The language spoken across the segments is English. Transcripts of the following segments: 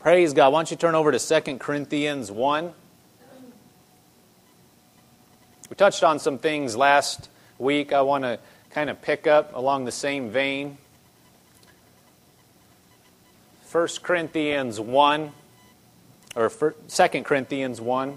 Praise God. Why don't you turn over to 2 Corinthians 1. We touched on some things last week. I want to kind of pick up along the same vein. 1 Corinthians 1, or 2 Corinthians 1.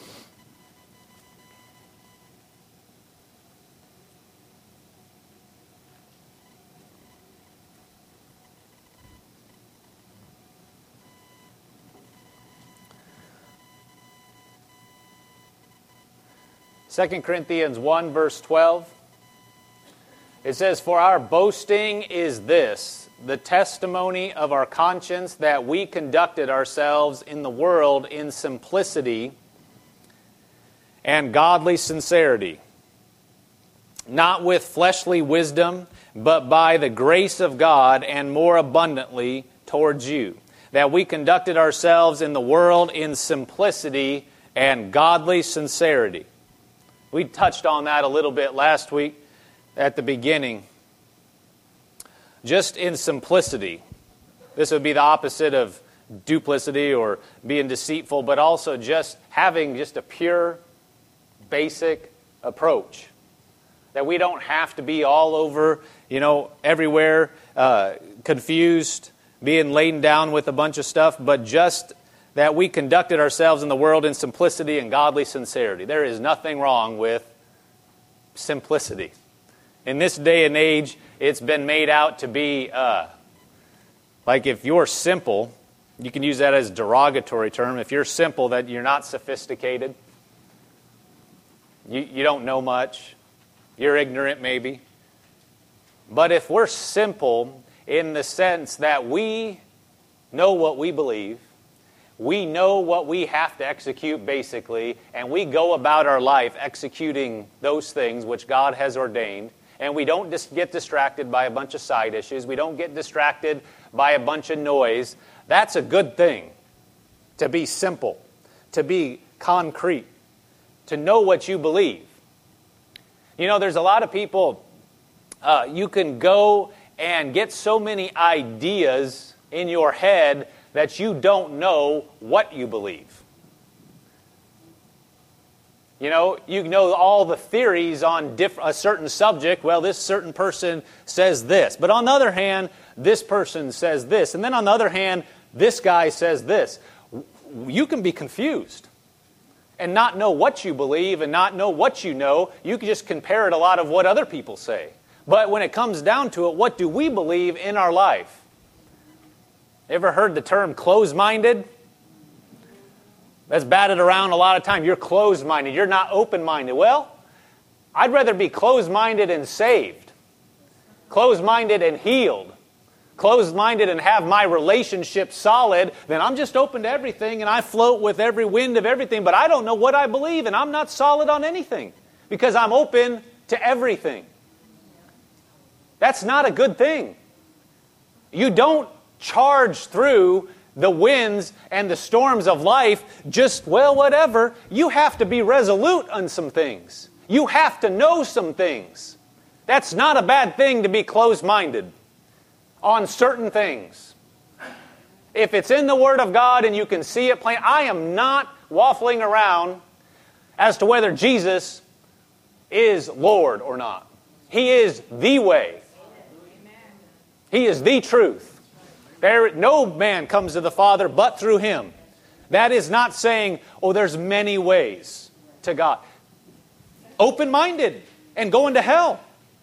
Second Corinthians 1, verse 12. It says, "For our boasting is this, the testimony of our conscience, that we conducted ourselves in the world in simplicity and godly sincerity, not with fleshly wisdom, but by the grace of God, and more abundantly towards you. That we conducted ourselves in the world in simplicity and godly sincerity." We touched on that a little bit last week at the beginning. Just in simplicity. This would be the opposite of duplicity or being deceitful, but also just having just a pure, basic approach. That we don't have to be all over, everywhere, confused, being laden down with a bunch of stuff, but just that we conducted ourselves in the world in simplicity and godly sincerity. There is nothing wrong with simplicity. In this day and age, it's been made out to be, like if you're simple, you can use that as a derogatory term. If you're simple, that you're not sophisticated. You don't know much. You're ignorant maybe. But if we're simple in the sense that we know what we believe, we know what we have to execute basically, and we go about our life executing those things which God has ordained, and we don't just get distracted by a bunch of side issues, we don't get distracted by a bunch of noise, that's a good thing. To be simple, to be concrete, to know what you believe. There's a lot of people, you can go and get so many ideas in your head that you don't know what you believe. You know all the theories on a certain subject. Well, this certain person says this. But on the other hand, this person says this. And then on the other hand, this guy says this. You can be confused and not know what you believe and not know what you know. You can just compare it a lot of what other people say. But when it comes down to it, what do we believe in our life? Ever heard the term closed-minded? That's batted around a lot of time. You're closed-minded. You're not open-minded. Well, I'd rather be closed-minded and saved. Closed-minded and healed. Closed-minded and have my relationship solid than I'm just open to everything and I float with every wind of everything, but I don't know what I believe and I'm not solid on anything because I'm open to everything. That's not a good thing. You don't charge through the winds and the storms of life just, whatever. You have to be resolute on some things. You have to know some things. That's not a bad thing to be closed-minded on certain things. If it's in the Word of God and you can see it plain, I am not waffling around as to whether Jesus is Lord or not. He is the way. He is the truth. No man comes to the Father but through Him. That is not saying, there's many ways to God. Open-minded and going to hell.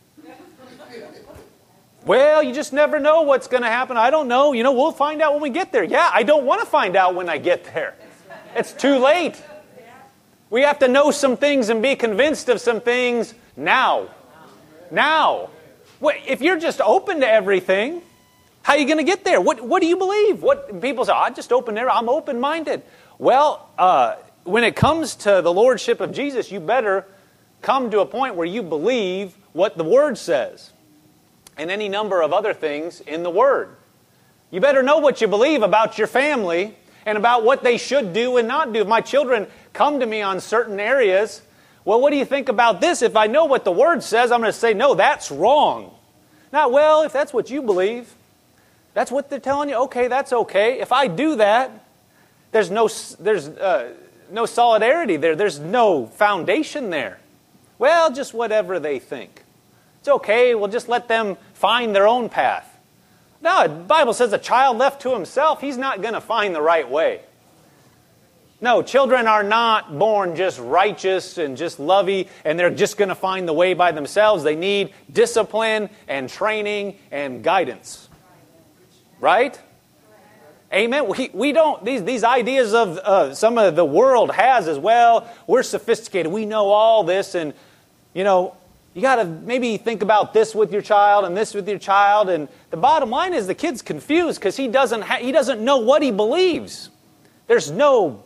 Well, you just never know what's going to happen. I don't know. We'll find out when we get there. Yeah, I don't want to find out when I get there. It's too late. We have to know some things and be convinced of some things now. Now. If you're just open to everything, how are you going to get there? What do you believe? What people say, I'm just open there. I'm open-minded. Well, when it comes to the Lordship of Jesus, you better come to a point where you believe what the Word says. And any number of other things in the Word. You better know what you believe about your family and about what they should do and not do. If my children come to me on certain areas, well, what do you think about this? If I know what the Word says, I'm going to say, no, that's wrong. Not, well, if that's what you believe. That's what they're telling you? Okay, that's okay. If I do that, there's no solidarity there. There's no foundation there. Well, just whatever they think. It's okay. We'll just let them find their own path. No, the Bible says a child left to himself, he's not going to find the right way. No, children are not born just righteous and just lovey, and they're just going to find the way by themselves. They need discipline and training and guidance. Right? Amen. We don't, these ideas of some of the world has as well, we're sophisticated. We know all this, and, you know, you got to maybe think about this with your child and this with your child. And the bottom line is the kid's confused because he doesn't know what he believes. There's no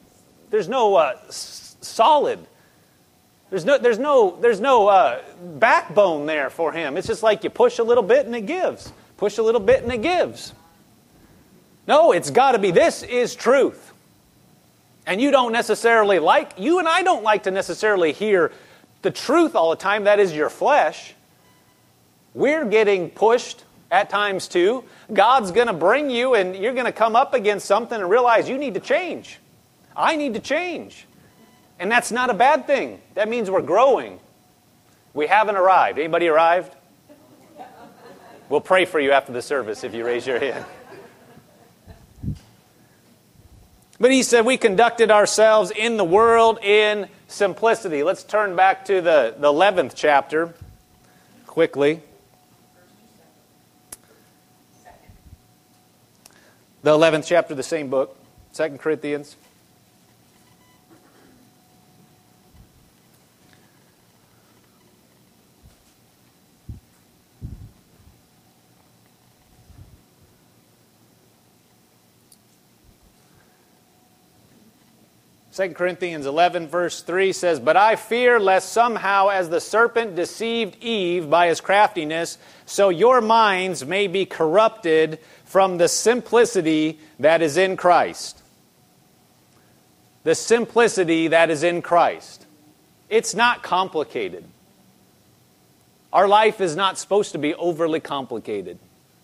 solid. There's no backbone there for him. It's just like you push a little bit and it gives. Push a little bit and it gives. No, it's got to be, this is truth. And you and I don't like to necessarily hear the truth all the time. That is your flesh. We're getting pushed at times too. God's going to bring you and you're going to come up against something and realize you need to change. I need to change. And that's not a bad thing. That means we're growing. We haven't arrived. Anybody arrived? We'll pray for you after the service if you raise your hand. But he said we conducted ourselves in the world in simplicity. Let's turn back to the 11th chapter quickly. The 11th chapter of the same book, 2 Corinthians. Second Corinthians 11 verse 3 says, "But I fear lest somehow as the serpent deceived Eve by his craftiness, so your minds may be corrupted from the simplicity that is in Christ." The simplicity that is in Christ. It's not complicated. Our life is not supposed to be overly complicated.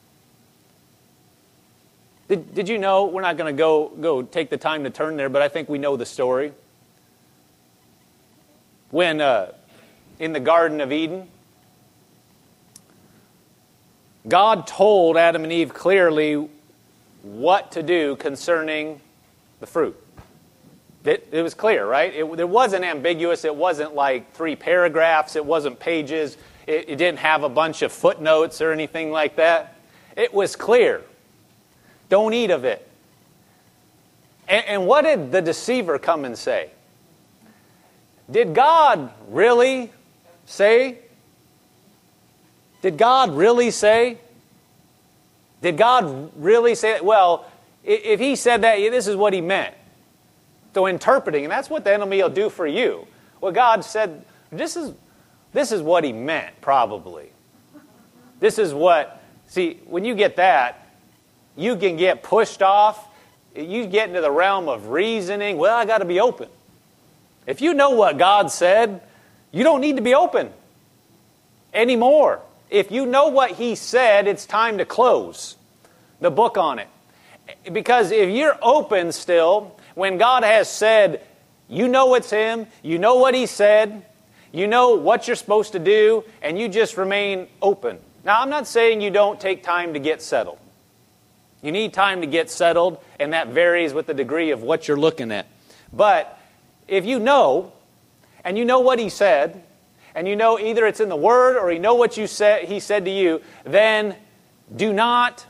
Did you know, we're not going to go take the time to turn there, but I think we know the story. When in the Garden of Eden, God told Adam and Eve clearly what to do concerning the fruit. It was clear, right? It wasn't ambiguous. It wasn't like 3 paragraphs. It wasn't pages. It didn't have a bunch of footnotes or anything like that. It was clear. Don't eat of it. And what did the deceiver come and say? Did God really say? Did God really say? Did God really say? Well, if he said that, this is what he meant. So interpreting, and that's what the enemy will do for you. Well, God said, this is what he meant, probably. This is what, see, when you get that, you can get pushed off. You get into the realm of reasoning. Well, I got to be open. If you know what God said, you don't need to be open anymore. If you know what he said, it's time to close the book on it. Because if you're open still, when God has said, you know it's him, you know what he said, you know what you're supposed to do, and you just remain open. Now, I'm not saying you don't take time to get settled. You need time to get settled, and that varies with the degree of what you're looking at. But if you know, and you know what he said, and you know either it's in the Word or you know what he said to you, then do not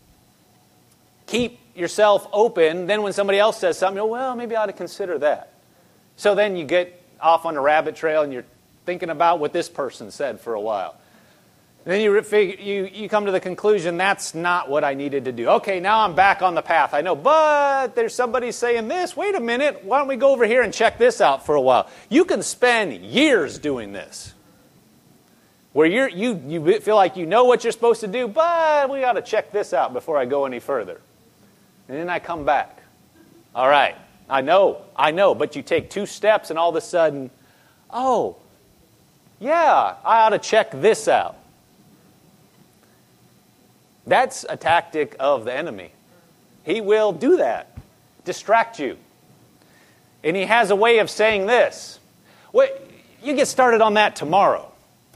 keep yourself open. Then when somebody else says something, well, maybe I ought to consider that. So then you get off on a rabbit trail and you're thinking about what this person said for a while. And then you come to the conclusion, that's not what I needed to do. Okay, now I'm back on the path. I know, but there's somebody saying this. Wait a minute, why don't we go over here and check this out for a while? You can spend years doing this. Where you feel like you know what you're supposed to do, but we ought to check this out before I go any further. And then I come back. All right, I know, but you take 2 steps and all of a sudden, oh, yeah, I ought to check this out. That's a tactic of the enemy. He will do that, distract you. And he has a way of saying this. Wait, you get started on that tomorrow.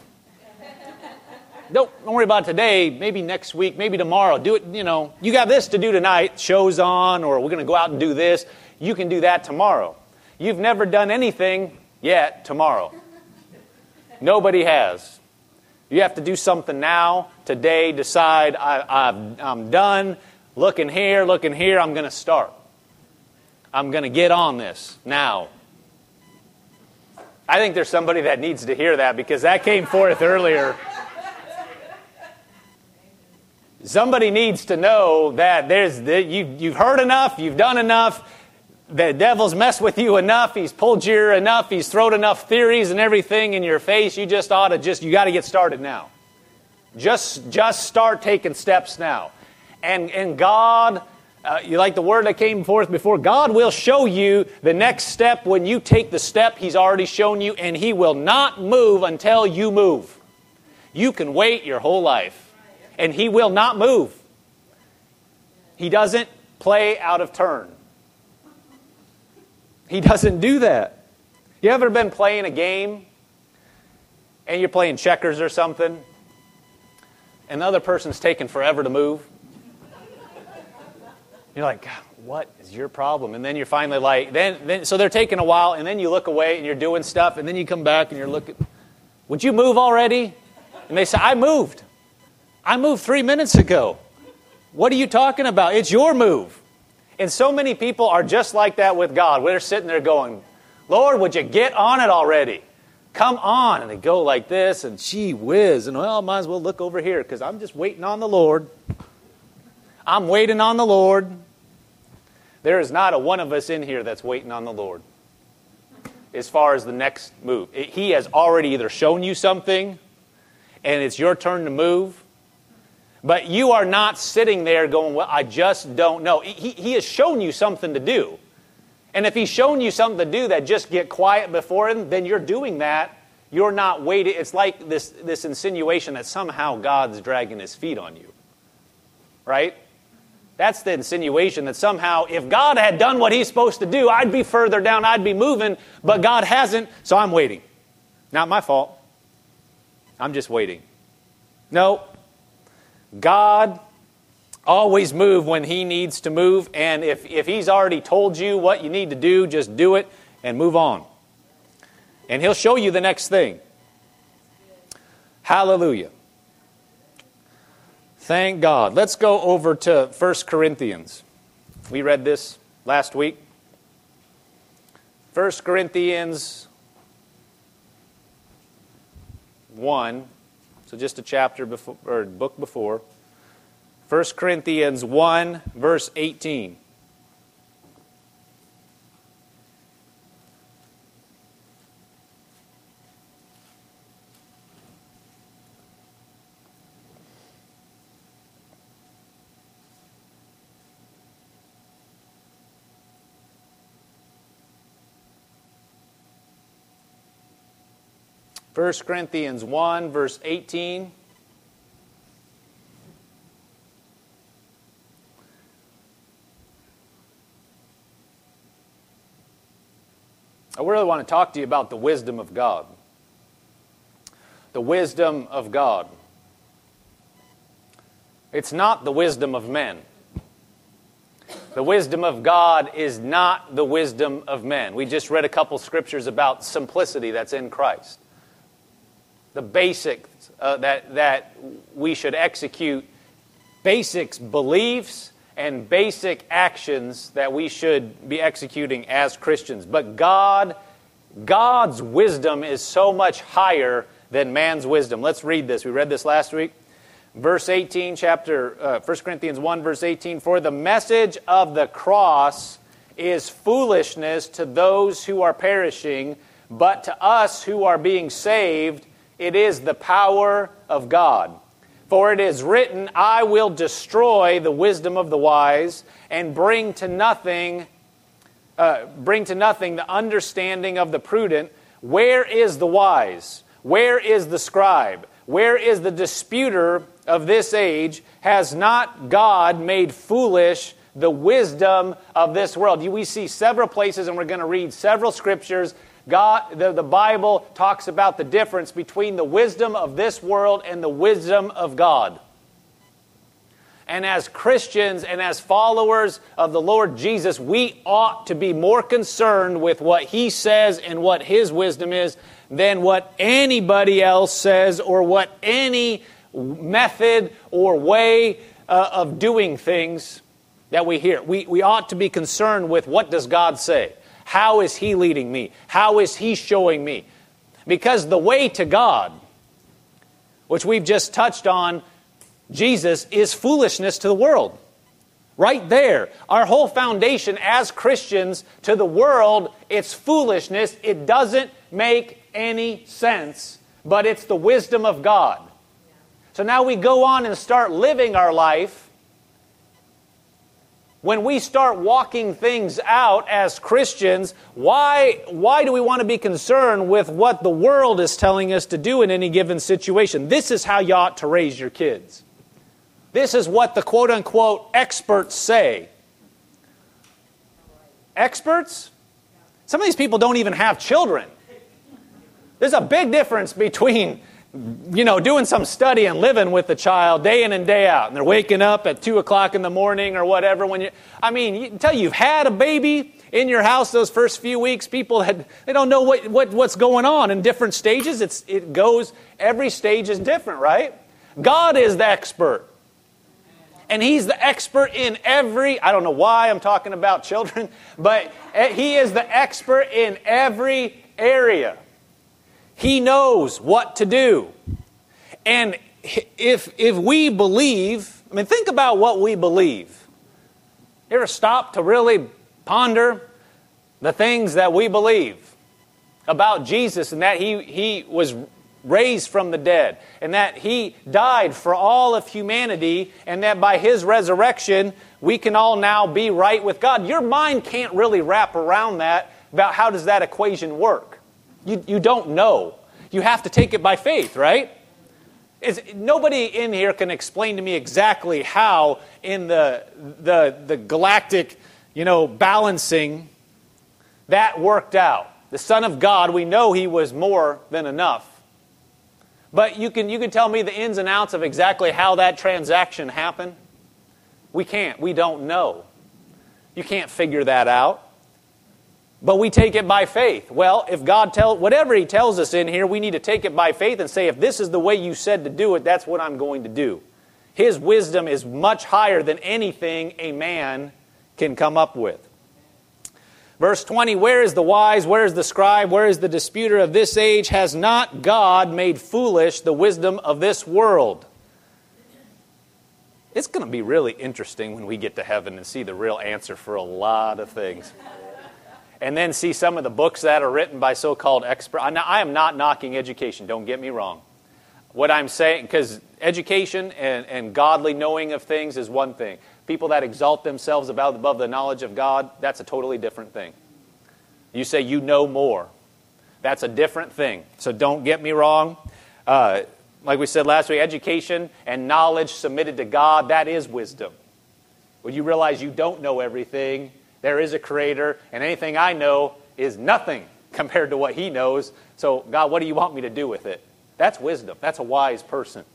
Don't worry about it today, maybe next week, maybe tomorrow. Do it, you got this to do tonight, show's on, or we're going to go out and do this. You can do that tomorrow. You've never done anything yet tomorrow. Nobody has. You have to do something now, today, decide I'm done, looking here, I'm going to start. I'm going to get on this now. I think there's somebody that needs to hear that because that came forth earlier. Somebody needs to know that you've heard enough, you've done enough, the devil's messed with you enough, he's pulled you enough, he's thrown enough theories and everything in your face, you got to get started now. Just start taking steps now. And God, you like the word that came forth before, God will show you the next step when you take the step He's already shown you, and He will not move until you move. You can wait your whole life, and He will not move. He doesn't play out of turn. He doesn't do that. You ever been playing a game, and you're playing checkers or something, and the other person's taking forever to move? You're like, God, what is your problem? And then you're finally like, so they're taking a while, and then you look away and you're doing stuff, and then you come back and you're looking, would you move already? And they say, I moved 3 minutes ago. What are you talking about? It's your move. And so many people are just like that with God. They're sitting there going, Lord, would you get on it already? Come on. And they go like this, and gee whiz. And well, I might as well look over here because I'm just waiting on the Lord. I'm waiting on the Lord. There is not a one of us in here that's waiting on the Lord as far as the next move. He has already either shown you something, and it's your turn to move. But you are not sitting there going, well, I just don't know. He has shown you something to do. And if He's shown you something to do that just get quiet before Him, then you're doing that. You're not waiting. It's like this insinuation that somehow God's dragging His feet on you. Right? That's the insinuation that somehow if God had done what He's supposed to do, I'd be further down, I'd be moving, but God hasn't, so I'm waiting. Not my fault. I'm just waiting. No. God always moves when He needs to move, and if He's already told you what you need to do, just do it and move on. And He'll show you the next thing. Hallelujah. Thank God. Let's go over to 1 Corinthians. We read this last week. 1 Corinthians 1. So just a chapter before, or book before. 1 Corinthians 1, verse 18. First Corinthians 1, verse 18. I really want to talk to you about the wisdom of God. The wisdom of God. It's not the wisdom of men. The wisdom of God is not the wisdom of men. We just read a couple scriptures about simplicity that's in Christ. The basics that we should execute, basics, beliefs, and basic actions that we should be executing as Christians. But God's wisdom is so much higher than man's wisdom. Let's read this. We read this last week. Verse 18, 1 Corinthians 1, verse 18. For the message of the cross is foolishness to those who are perishing, but to us who are being saved, it is the power of God. For it is written, I will destroy the wisdom of the wise and bring to nothing the understanding of the prudent. Where is the wise? Where is the scribe? Where is the disputer of this age? Has not God made foolish the wisdom of this world? We see several places, and we're going to read several scriptures. The Bible talks about the difference between the wisdom of this world and the wisdom of God. And as Christians and as followers of the Lord Jesus, we ought to be more concerned with what He says and what His wisdom is than what anybody else says or what any method or way of doing things that we hear. We ought to be concerned with, what does God say? How is He leading me? How is He showing me? Because the way to God, which we've just touched on, Jesus, is foolishness to the world. Right there. Our whole foundation as Christians to the world, it's foolishness. It doesn't make any sense, but it's the wisdom of God. So now we go on and start living our life. When we start walking things out as Christians, why do we want to be concerned with what the world is telling us to do in any given situation? This is how you ought to raise your kids. This is what the quote-unquote experts say. Experts? Some of these people don't even have children. There's a big difference between, doing some study and living with the child day in and day out. And they're waking up at 2 o'clock in the morning or whatever. Until you've had a baby in your house those first few weeks, they don't know what's going on in different stages. Every stage is different, right? God is the expert. And He's the expert in I don't know why I'm talking about children, but He is the expert in every area. He knows what to do. And if we believe, think about what we believe. You ever stop to really ponder the things that we believe about Jesus, and that He was raised from the dead, and that He died for all of humanity, and that by His resurrection we can all now be right with God? Your mind can't really wrap around that, about how does that equation work. You don't know. You have to take it by faith, right? Nobody in here can explain to me exactly how in the galactic, balancing that worked out. The Son of God, we know He was more than enough. But you can tell me the ins and outs of exactly how that transaction happened? We can't. We don't know. You can't figure that out. But we take it by faith. Well, if God whatever He tells us in here, we need to take it by faith and say, if this is the way you said to do it, that's what I'm going to do. His wisdom is much higher than anything a man can come up with. Verse 20, where is the wise, where is the scribe, where is the disputer of this age? Has not God made foolish the wisdom of this world? It's going to be really interesting when we get to heaven and see the real answer for a lot of things. And then see some of the books that are written by so-called experts. I am not knocking education, don't get me wrong. What I'm saying, because education and godly knowing of things is one thing. People that exalt themselves above the knowledge of God, that's a totally different thing. You say you know more. That's a different thing. So don't get me wrong. Like we said last week, education and knowledge submitted to God, that is wisdom. When you realize you don't know everything, there is a Creator, and anything I know is nothing compared to what He knows. So, God, what do you want me to do with it? That's wisdom. That's a wise person.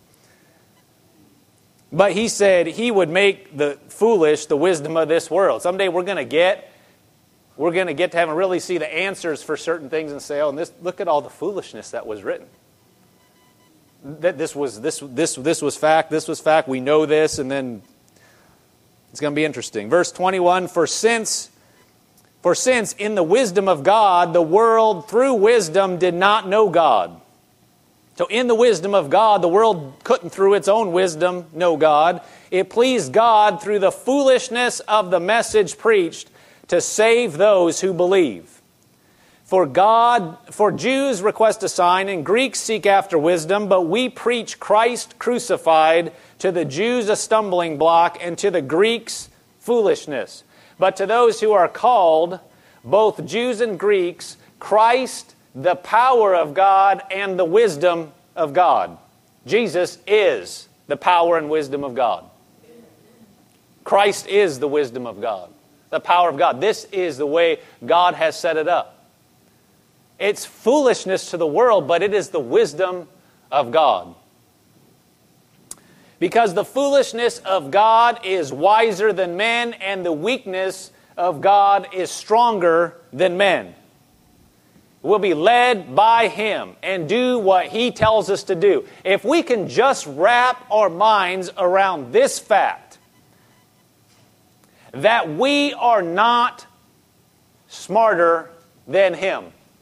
But He said He would make the foolish the wisdom of this world. Someday we're going to get to heaven and really see the answers for certain things and say, look at all the foolishness that was written. That this was fact, this was fact, we know this, and then it's going to be interesting. Verse 21, For since in the wisdom of God, the world through wisdom did not know God. So in the wisdom of God, the world couldn't through its own wisdom know God. It pleased God through the foolishness of the message preached to save those who believe. For Jews request a sign and Greeks seek after wisdom, but we preach Christ crucified, to the Jews a stumbling block, and to the Greeks foolishness. But to those who are called, both Jews and Greeks, Christ, the power of God and the wisdom of God. Jesus is the power and wisdom of God. Christ is the wisdom of God, the power of God. This is the way God has set it up. It's foolishness to the world, but it is the wisdom of God. Because the foolishness of God is wiser than men, and the weakness of God is stronger than men. We'll be led by Him and do what He tells us to do. If we can just wrap our minds around this fact, that we are not smarter than Him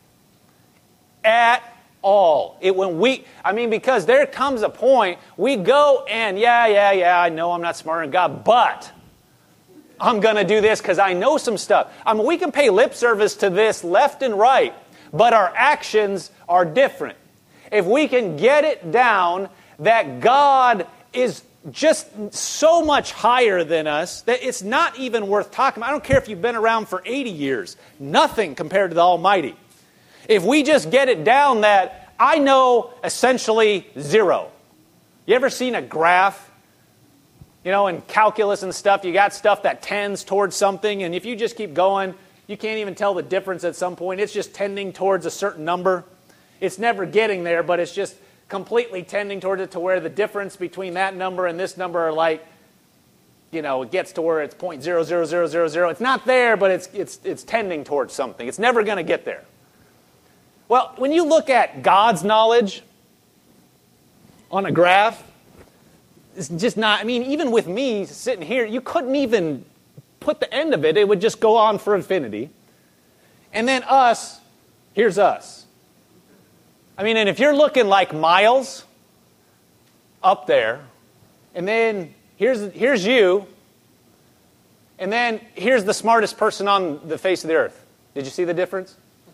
at all. Because there comes a point we go and, I know I'm not smarter than God, but I'm going to do this because I know some stuff. We can pay lip service to this left and right, but our actions are different. If we can get it down that God is just so much higher than us that it's not even worth talking about. I don't care if you've been around for 80 years. Nothing compared to the Almighty. If we just get it down that I know essentially zero. You ever seen a graph? In calculus and stuff, you got stuff that tends towards something, and if you just keep going, you can't even tell the difference at some point. It's just tending towards a certain number. It's never getting there, but it's just completely tending towards it to where the difference between that number and this number are like, it gets to where it's 0.00000. It's not there, but it's tending towards something. It's never going to get there. Well, when you look at God's knowledge on a graph, it's just not, even with me sitting here, you couldn't even put the end of it. It would just go on for infinity. And then us, here's us. And if you're looking like miles up there, and then here's you, and then here's the smartest person on the face of the earth. Did you see the difference?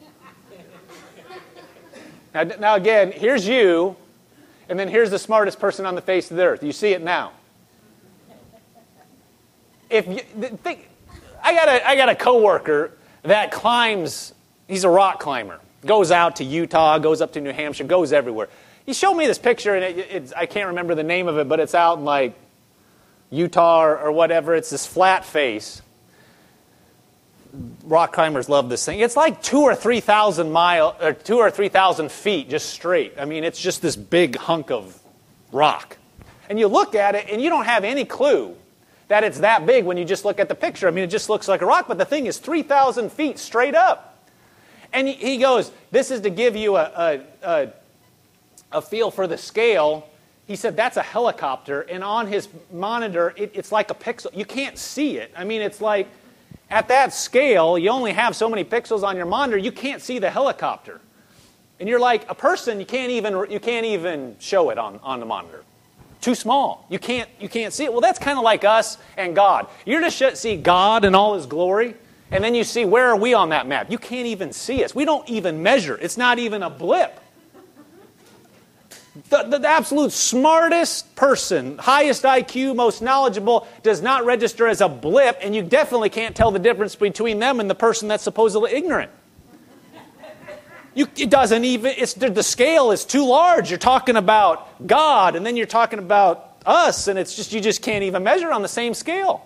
Now again, here's you, and then here's the smartest person on the face of the earth. You see it now. I got a coworker that climbs. He's a rock climber. Goes out to Utah, goes up to New Hampshire, goes everywhere. He showed me this picture, and I can't remember the name of it, but it's out in like Utah or whatever. It's this flat face. Rock climbers love this thing. It's like 2,000 or 3,000 feet just straight. It's just this big hunk of rock. And you look at it, and you don't have any clue that it's that big when you just look at the picture. It just looks like a rock, but the thing is 3,000 feet straight up. And he goes, this is to give you a feel for the scale. He said, that's a helicopter, and on his monitor, it's like a pixel. You can't see it. It's like, at that scale, you only have so many pixels on your monitor, you can't see the helicopter. And you're like, a person, you can't even show it on the monitor. Too small. You can't see it. Well, that's kind of like us and God. You're to see God in all His glory, and then you see, where are we on that map? You can't even see us. We don't even measure. It's not even a blip. The absolute smartest person, highest IQ, most knowledgeable, does not register as a blip, and you definitely can't tell the difference between them and the person that's supposedly ignorant. It doesn't even, the scale is too large. You're talking about God, and then you're talking about us, and you just can't even measure on the same scale.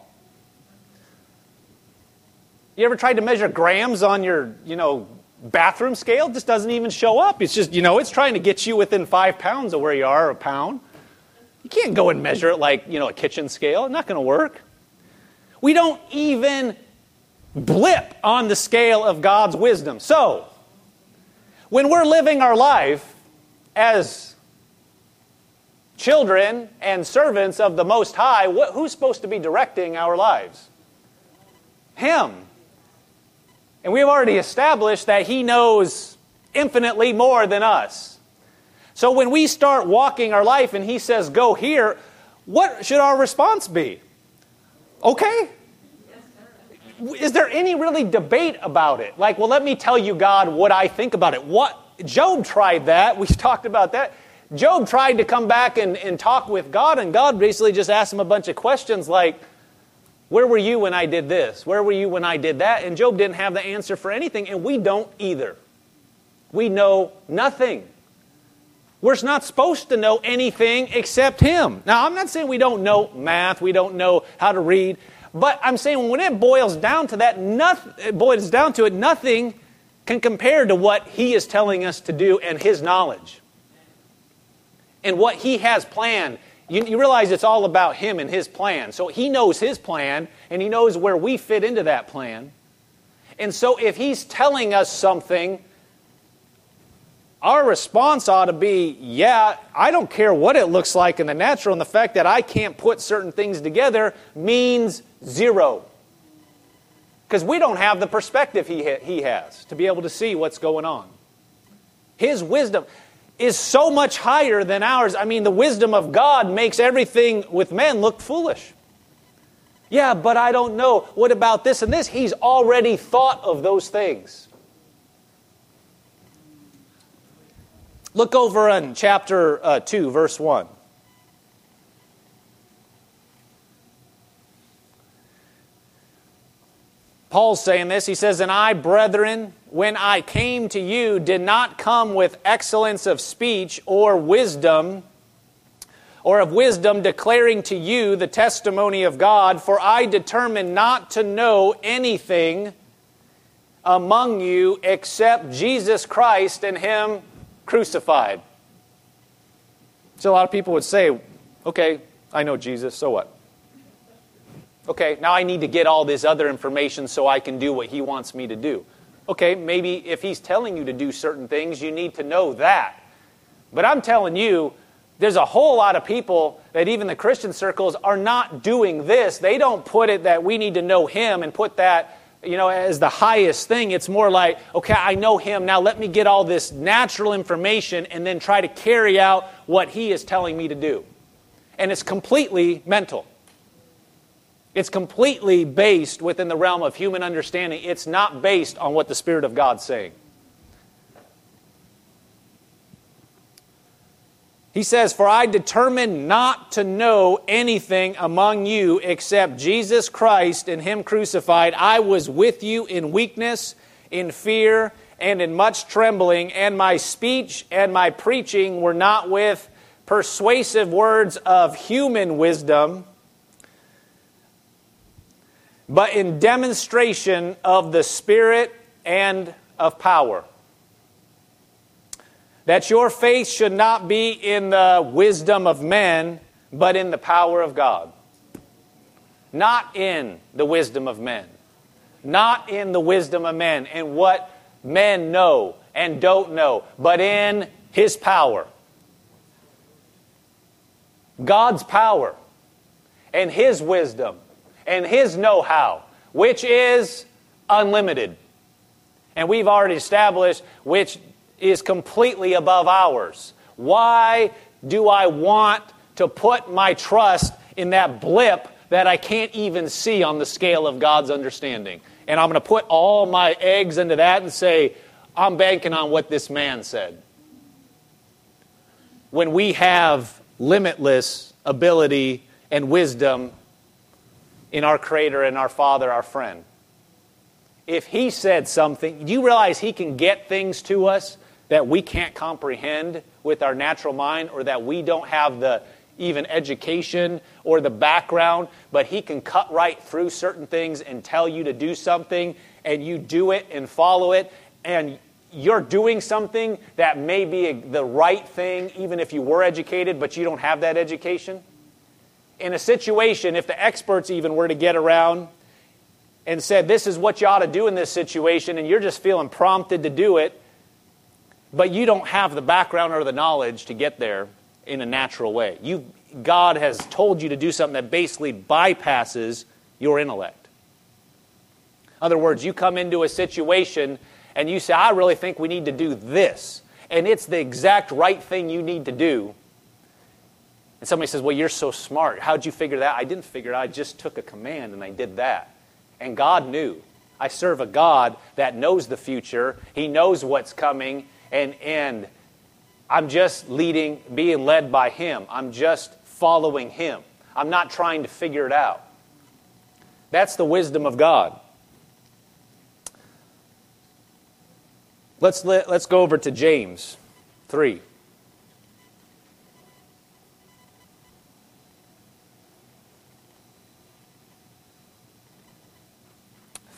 You ever tried to measure grams on your, bathroom scale? It just doesn't even show up. It's just, it's trying to get you within 5 pounds of where you are, a pound. You can't go and measure it like, a kitchen scale. It's not going to work. We don't even blip on the scale of God's wisdom. So, when we're living our life as children and servants of the Most High, who's supposed to be directing our lives? Him. And we've already established that He knows infinitely more than us. So when we start walking our life and He says, go here, what should our response be? Okay? Is there any really debate about it? Like, well, let me tell you, God, what I think about it. Job tried that. We've talked about that. Job tried to come back and talk with God, and God basically just asked him a bunch of questions like, where were you when I did this? Where were you when I did that? And Job didn't have the answer for anything, and we don't either. We know nothing. We're not supposed to know anything except Him. Now, I'm not saying we don't know math, we don't know how to read, but I'm saying when it boils down to that, nothing can compare to what He is telling us to do and His knowledge. And what He has planned. You realize it's all about Him and His plan. So He knows His plan, and He knows where we fit into that plan. And so if He's telling us something, our response ought to be, yeah, I don't care what it looks like in the natural, and the fact that I can't put certain things together means zero. Because we don't have the perspective he has to be able to see what's going on. His wisdom is so much higher than ours. I mean, the wisdom of God makes everything with men look foolish. Yeah, but I don't know. What about this and this? He's already thought of those things. Look over in chapter 2, verse 1. Paul's saying this. He says, "And I, brethren, when I came to you, did not come with excellence of speech or of wisdom declaring to you the testimony of God, for I determined not to know anything among you except Jesus Christ and Him crucified." So a lot of people would say, okay, I know Jesus, so what? Okay, now I need to get all this other information so I can do what He wants me to do. Okay, maybe if He's telling you to do certain things, you need to know that. But I'm telling you, there's a whole lot of people that even the Christian circles are not doing this. They don't put it that we need to know Him and put that, as the highest thing. It's more like, okay, I know Him, now let me get all this natural information and then try to carry out what He is telling me to do. And it's completely mental. It's completely based within the realm of human understanding. It's not based on what the Spirit of God's saying. He says, "For I determined not to know anything among you except Jesus Christ and Him crucified. I was with you in weakness, in fear, and in much trembling, and my speech and my preaching were not with persuasive words of human wisdom, but in demonstration of the Spirit and of power. That your faith should not be in the wisdom of men, but in the power of God." Not in the wisdom of men. Not in the wisdom of men and what men know and don't know, but in His power. God's power and His wisdom and His know-how, which is unlimited. And we've already established which is completely above ours. Why do I want to put my trust in that blip that I can't even see on the scale of God's understanding? And I'm going to put all my eggs into that and say, I'm banking on what this man said. When we have limitless ability and wisdom in our Creator and our Father, our friend. If He said something, do you realize He can get things to us that we can't comprehend with our natural mind, or that we don't have the even education or the background, but He can cut right through certain things and tell you to do something, and you do it and follow it, and you're doing something that may be the right thing, even if you were educated, but you don't have that education? In a situation, if the experts even were to get around and said, this is what you ought to do in this situation, and you're just feeling prompted to do it, but you don't have the background or the knowledge to get there in a natural way. God has told you to do something that basically bypasses your intellect. In other words, you come into a situation and you say, I really think we need to do this, and it's the exact right thing you need to do. And somebody says, well, you're so smart. How'd you figure that? I didn't figure it out. I just took a command and I did that. And God knew. I serve a God that knows the future. He knows what's coming. And I'm just being led by Him. I'm just following Him. I'm not trying to figure it out. That's the wisdom of God. Let's go over to James 3.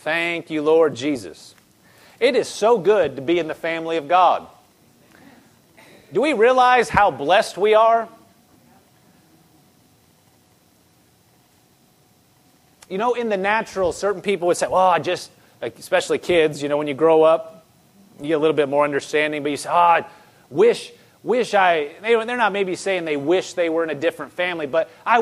Thank you, Lord Jesus. It is so good to be in the family of God. Do we realize how blessed we are? You know, in the natural, certain people would say, well, like especially kids, you know, when you grow up, you get a little bit more understanding, but you say, they're not maybe saying they wish they were in a different family, but our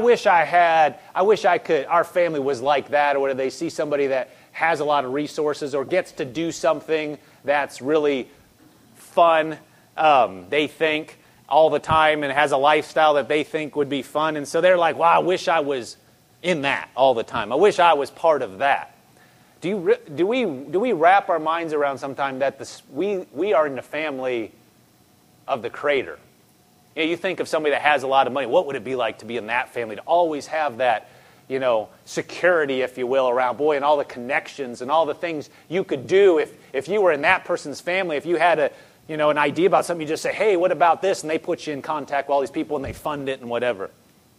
family was like that, or whether they see somebody that has a lot of resources or gets to do something that's really fun, they think, all the time, and has a lifestyle that they think would be fun, and so they're like, wow, I wish I was in that all the time. I wish I was part of that. Do we wrap our minds around sometime that we are in the family of the Creator? You know, you think of somebody that has a lot of money. What would it be like to be in that family? To always have that, you know, security, if you will, around, boy, and all the connections and all the things you could do if you were in that person's family. If you had an idea about something, you just say, hey, what about this? And they put you in contact with all these people and they fund it and whatever.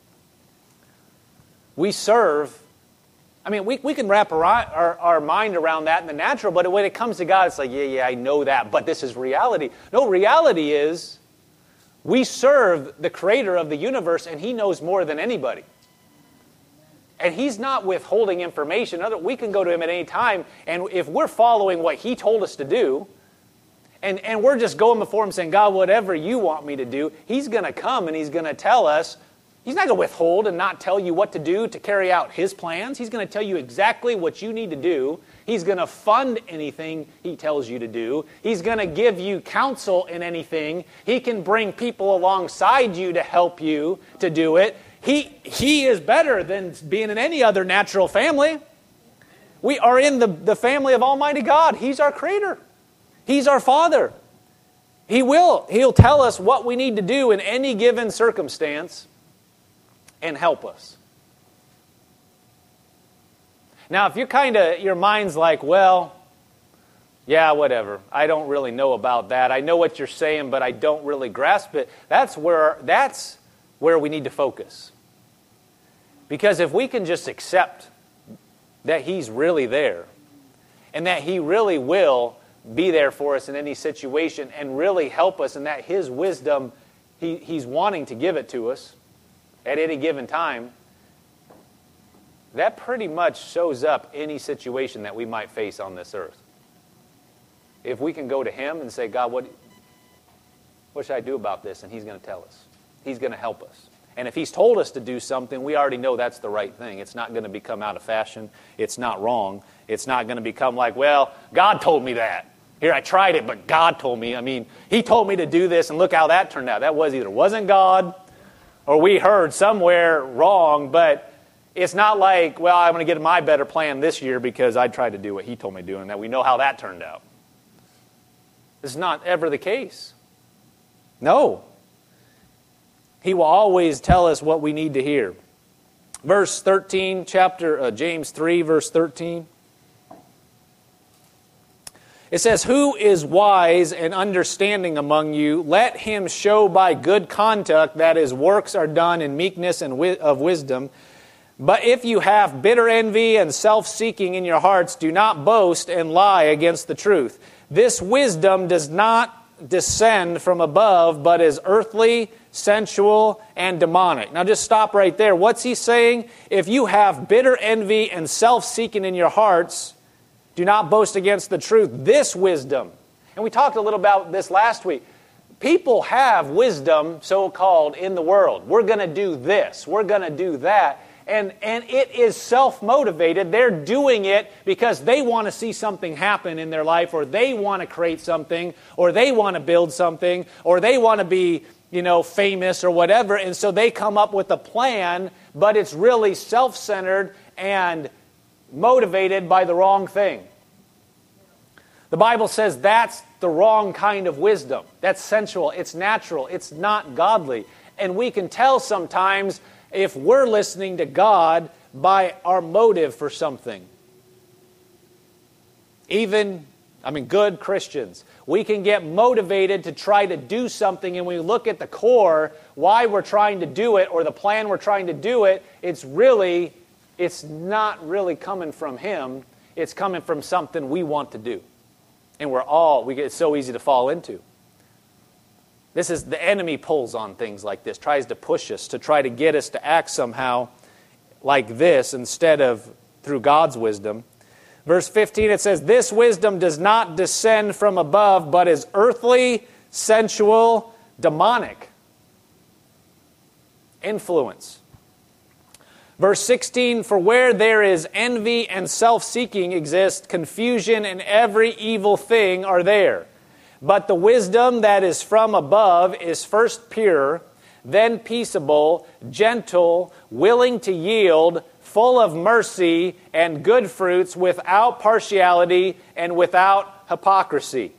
We serve. I mean, we can wrap our mind around that in the natural, but when it comes to God, it's like, yeah, I know that, but this is reality. No, reality is we serve the Creator of the universe, and He knows more than anybody. And He's not withholding information. We can go to Him at any time, and if we're following what He told us to do, and we're just going before Him saying, God, whatever you want me to do, He's going to come and He's going to tell us. He's not going to withhold and not tell you what to do to carry out His plans. He's going to tell you exactly what you need to do. He's going to fund anything He tells you to do. He's going to give you counsel in anything. He can bring people alongside you to help you to do it. He is better than being in any other natural family. We are in the family of Almighty God. He's our Creator. He's our Father. He'll tell us what we need to do in any given circumstance and help us. Now, if your mind's like, well, yeah, whatever. I don't really know about that. I know what you're saying, but I don't really grasp it. That's where we need to focus. Because if we can just accept that He's really there, and that He really will be there for us in any situation, and really help us, and that His wisdom, He's wanting to give it to us at any given time, that pretty much shows up any situation that we might face on this earth. If we can go to Him and say, God, what should I do about this? And He's going to tell us. He's going to help us. And if He's told us to do something, we already know that's the right thing. It's not going to become out of fashion. It's not wrong. It's not going to become like, well, God told me that. Here, I tried it, but God told me. I mean, He told me to do this, and look how that turned out. That wasn't God, or we heard somewhere wrong, but it's not like, well, I'm going to get my better plan this year because I tried to do what He told me to do, and that we know how that turned out. This is not ever the case. No. He will always tell us what we need to hear. Verse 13, James 3, verse 13. It says, who is wise and understanding among you? Let him show by good conduct that his works are done in meekness and of wisdom. But if you have bitter envy and self-seeking in your hearts, do not boast and lie against the truth. This wisdom does not descend from above, but is earthly, sensual, and demonic. Now just stop right there. What's he saying? If you have bitter envy and self-seeking in your hearts, do not boast against the truth. This wisdom, and we talked a little about this last week. People have wisdom, so-called, in the world. We're going to do this. We're going to do that. And it is self-motivated. They're doing it because they want to see something happen in their life, or they want to create something, or they want to build something, or they want to be, famous or whatever. And so they come up with a plan, but it's really self-centered and motivated by the wrong thing. The Bible says that's the wrong kind of wisdom. That's sensual. It's natural. It's not godly. And we can tell sometimes if we're listening to God by our motive for something. Good Christians. We can get motivated to try to do something, and when we look at the core, why we're trying to do it, or the plan we're trying to do it, it's not really coming from Him. It's coming from something we want to do. And it's so easy to fall into. This is, the enemy pulls on things like this, tries to push us, to try to get us to act somehow like this instead of through God's wisdom. Verse 15, it says, "This wisdom does not descend from above, but is earthly, sensual, demonic." Influence. Verse 16, "For where there is envy and self-seeking exist, confusion and every evil thing are there. But the wisdom that is from above is first pure, then peaceable, gentle, willing to yield, full of mercy and good fruits, without partiality and without hypocrisy."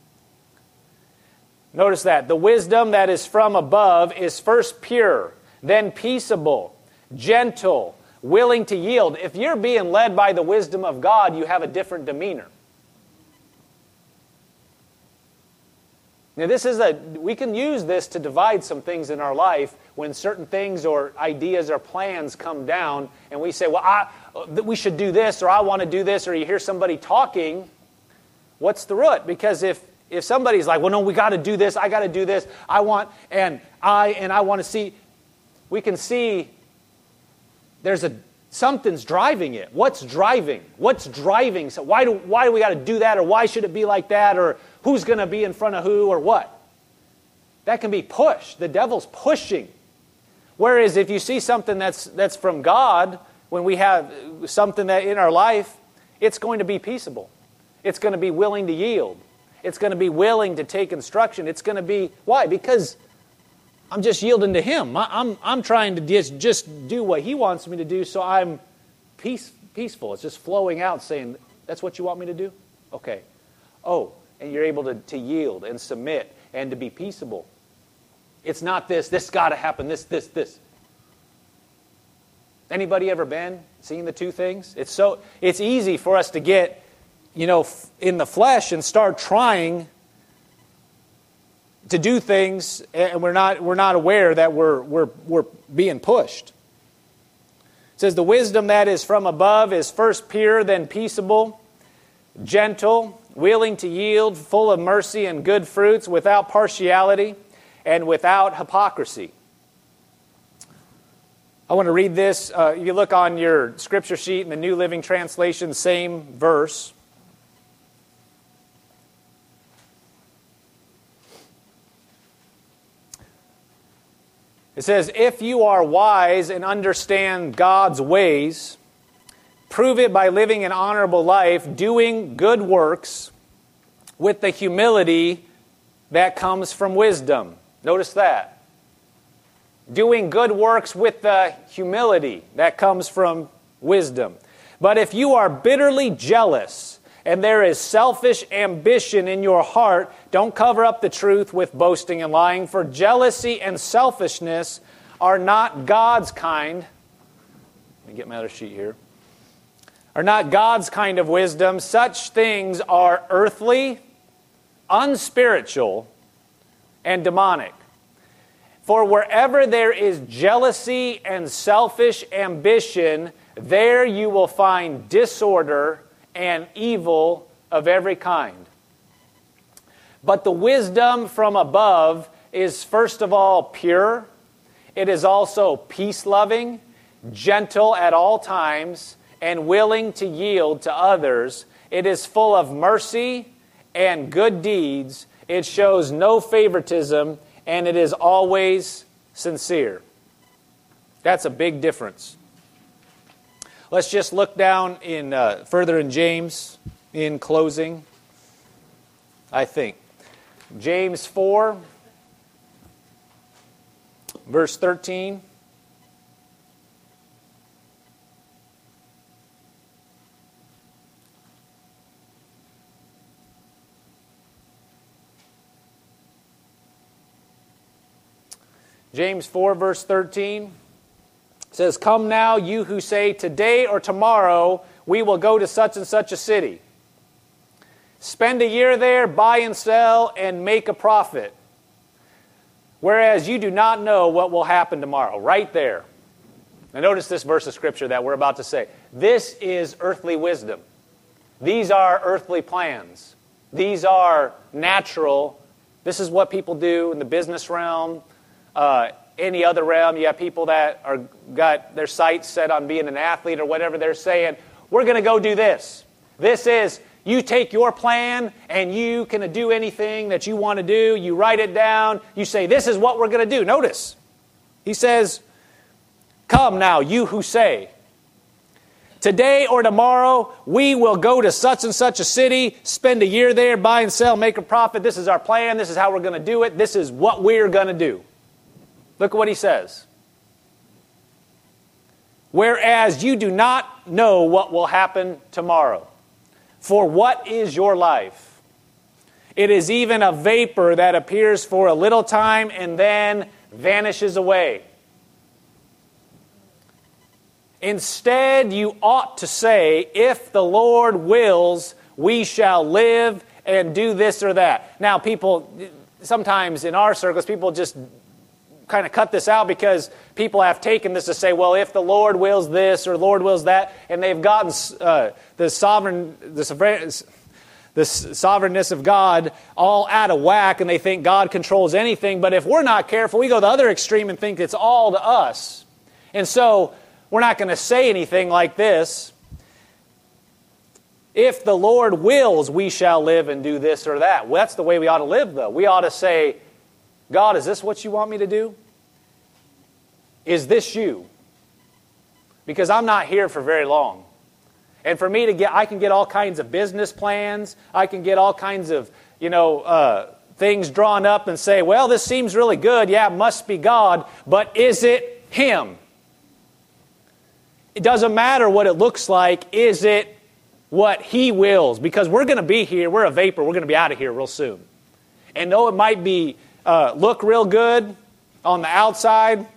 Notice that. The wisdom that is from above is first pure, then peaceable, gentle, willing to yield. If you're being led by the wisdom of God, you have a different demeanor. Now, we can use this to divide some things in our life when certain things or ideas or plans come down and we say, well, we should do this, or I want to do this, or you hear somebody talking. What's the root? Because if somebody's like, well, no, we got to do this, I got to do this, I want to see, we can see something's driving it. What's driving? So why do we got to do that, or why should it be like that, or who's going to be in front of who, or what? That can be pushed. The devil's pushing. Whereas if you see something that's from God, when we have something that in our life, it's going to be peaceable. It's going to be willing to yield. It's going to be willing to take instruction. It's going to be, why? Because I'm just yielding to Him. I'm trying to just do what He wants me to do, so I'm peaceful. It's just flowing out saying, that's what you want me to do? Okay. Oh, and you're able to yield and submit and to be peaceable. It's not this got to happen, this. Anybody ever seen the two things? It's easy for us to get, in the flesh and start trying to do things, and we're not aware that we're being pushed. It says, "The wisdom that is from above is first pure, then peaceable, gentle, willing to yield, full of mercy and good fruits, without partiality and without hypocrisy." I want to read this. You look on your scripture sheet in the New Living Translation, same verse. It says, "If you are wise and understand God's ways, prove it by living an honorable life, doing good works with the humility that comes from wisdom." Notice that. Doing good works with the humility that comes from wisdom. "But if you are bitterly jealous and there is selfish ambition in your heart, don't cover up the truth with boasting and lying, for jealousy and selfishness are not God's kind." Let me get my other sheet here. "Are not God's kind of wisdom. Such things are earthly, unspiritual, and demonic. For wherever there is jealousy and selfish ambition, there you will find disorder and evil of every kind. But the wisdom from above is first of all pure. It is also peace-loving, gentle at all times, and willing to yield to others. It is full of mercy and good deeds. It shows no favoritism, and it is always sincere." That's a big difference. Let's just look down further in James in closing, I think. James 4, verse 13. James 4, verse 13 says, "Come now, you who say, today or tomorrow we will go to such and such a city. Spend a year there, buy and sell, and make a profit. Whereas you do not know what will happen tomorrow." Right there. Now notice this verse of Scripture that we're about to say. This is earthly wisdom. These are earthly plans. These are natural. This is what people do in the business realm. Any other realm, you have people that got their sights set on being an athlete or whatever. They're saying, we're going to go do this. This is, you take your plan and you can do anything that you want to do. You write it down. You say, this is what we're going to do. Notice, he says, come now, you who say, today or tomorrow, we will go to such and such a city, spend a year there, buy and sell, make a profit. This is our plan. This is how we're going to do it. This is what we're going to do. Look at what he says. Whereas you do not know what will happen tomorrow. For what is your life? It is even a vapor that appears for a little time and then vanishes away. Instead, you ought to say, if the Lord wills, we shall live and do this or that. Now, people, sometimes in our circles, people just kind of cut this out because people have taken this to say, well, if the Lord wills this or Lord wills that, and they've gotten the sovereignness of God all out of whack, and they think God controls anything. But if we're not careful, we go the other extreme and think it's all to us. And so we're not going to say anything like this. If the Lord wills, we shall live and do this or that. Well, that's the way we ought to live, though. We ought to say, God, is this what you want me to do? Is this you? Because I'm not here for very long. And for me to get, I can get all kinds of business plans. I can get all kinds of, things drawn up and say, well, this seems really good. Yeah, it must be God. But is it Him? It doesn't matter what it looks like. Is it what He wills? Because we're going to be here. We're a vapor. We're going to be out of here real soon. And though it might be look real good on the outside,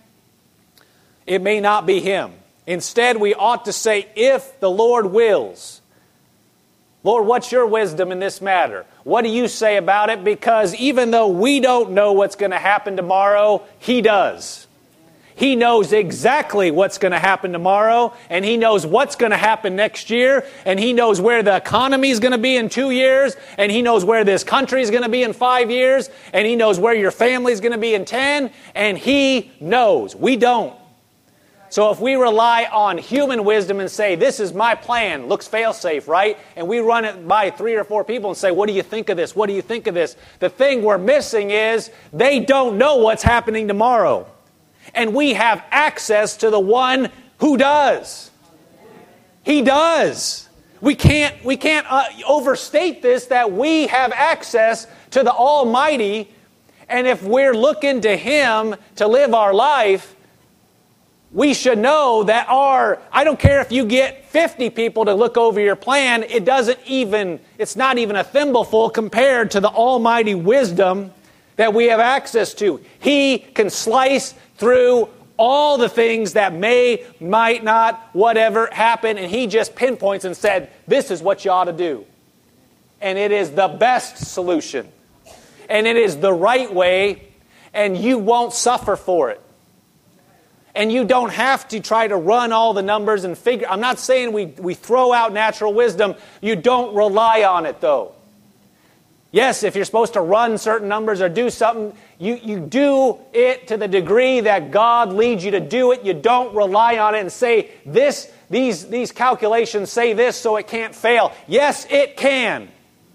it may not be Him. Instead, we ought to say, if the Lord wills. Lord, what's your wisdom in this matter? What do you say about it? Because even though we don't know what's going to happen tomorrow, He does. He knows exactly what's going to happen tomorrow, and He knows what's going to happen next year, and He knows where the economy is going to be in 2 years, and He knows where this country is going to be in 5 years, and He knows where your family is going to be in 10, and He knows. We don't. So if we rely on human wisdom and say, this is my plan, looks fail-safe, right? And we run it by 3 or 4 people and say, what do you think of this? What do you think of this? The thing we're missing is they don't know what's happening tomorrow. And we have access to the one who does. He does. We can't overstate this, that we have access to the Almighty. And if we're looking to Him to live our life, we should know that I don't care if you get 50 people to look over your plan, it's not even a thimbleful compared to the almighty wisdom that we have access to. He can slice through all the things that might not, whatever happen, and He just pinpoints and said, this is what you ought to do. And it is the best solution. And it is the right way, and you won't suffer for it. And you don't have to try to run all the numbers and figure. I'm not saying we throw out natural wisdom. You don't rely on it, though. Yes, if you're supposed to run certain numbers or do something, you do it to the degree that God leads you to do it. You don't rely on it and say, these calculations say this, so it can't fail. Yes, it can.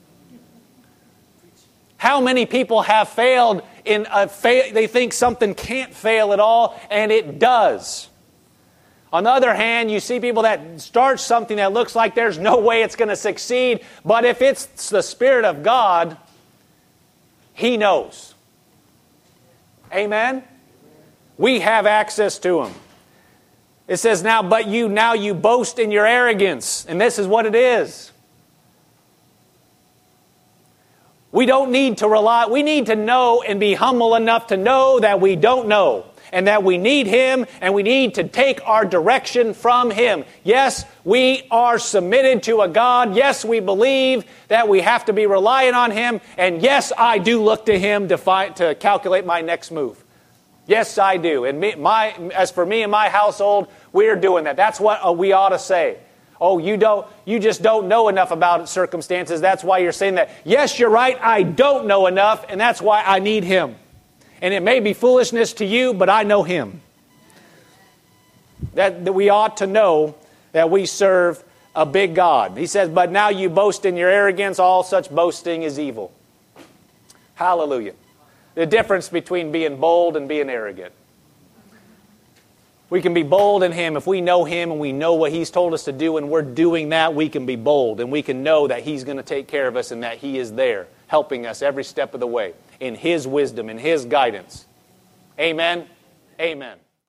How many people have failed in they think something can't fail at all, and it does. On the other hand, you see people that start something that looks like there's no way it's going to succeed, but if it's the Spirit of God, He knows. Amen? We have access to Him. It says, now you boast in your arrogance, and this is what it is. We don't need to rely. We need to know and be humble enough to know that we don't know, and that we need Him, and we need to take our direction from Him. Yes, we are submitted to a God. Yes, we believe that we have to be reliant on Him. And yes, I do look to Him to calculate my next move. Yes, I do. And as for me and my household, we're doing that. That's what we ought to say. Oh, you just don't know enough about circumstances. That's why you're saying that. Yes, you're right. I don't know enough, and that's why I need Him. And it may be foolishness to you, but I know Him. That we ought to know that we serve a big God. He says, but now you boast in your arrogance. All such boasting is evil. Hallelujah. The difference between being bold and being arrogant. We can be bold in Him if we know Him and we know what He's told us to do, and we're doing that. We can be bold and we can know that He's going to take care of us and that He is there helping us every step of the way in His wisdom, in His guidance. Amen. Amen.